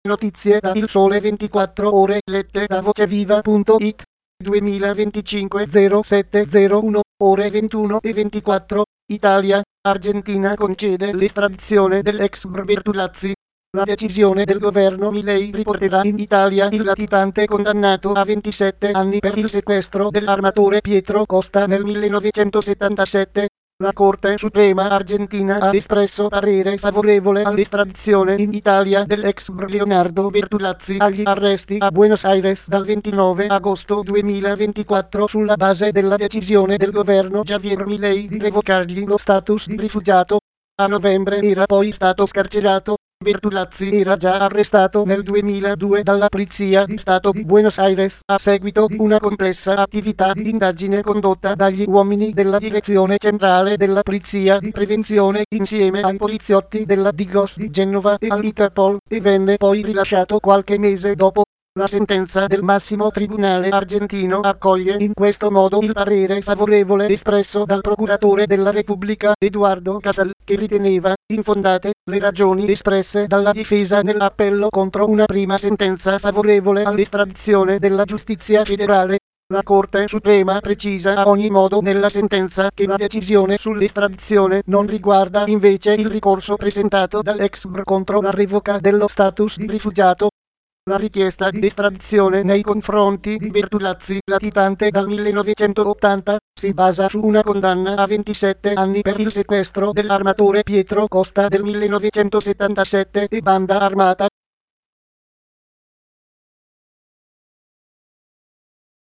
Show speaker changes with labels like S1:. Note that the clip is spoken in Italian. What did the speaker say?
S1: Notizie da Il Sole 24 Ore lette da voceviva.it 2025 0701 ore 21:24 Italia, Argentina concede l'estradizione dell'ex Bertolazzi. La decisione del governo Milei riporterà in Italia il latitante condannato a 27 anni per il sequestro dell'armatore Pietro Costa nel 1977. La Corte Suprema Argentina ha espresso parere favorevole all'estradizione in Italia dell'ex Leonardo Bertolazzi agli arresti a Buenos Aires dal 29 agosto 2024 sulla base della decisione del governo Javier Milei di revocargli lo status di rifugiato. A novembre era poi stato scarcerato. Bertolazzi era già arrestato nel 2002 dalla Polizia di Stato di Buenos Aires a seguito di una complessa attività di indagine condotta dagli uomini della Direzione Centrale della Polizia di Prevenzione insieme ai poliziotti della Digos di Genova e all'Interpol, e venne poi rilasciato qualche mese dopo. La sentenza del massimo tribunale argentino accoglie in questo modo il parere favorevole espresso dal procuratore della Repubblica Eduardo Casal, che riteneva infondate le ragioni espresse dalla difesa nell'appello contro una prima sentenza favorevole all'estradizione della giustizia federale. La Corte Suprema precisa a ogni modo nella sentenza che la decisione sull'estradizione non riguarda invece il ricorso presentato dall'ex contro la revoca dello status di rifugiato. La richiesta di estradizione nei confronti di Bertolazzi, latitante dal 1980, si basa su una condanna a 27 anni per il sequestro dell'armatore Pietro Costa del 1977 e banda armata.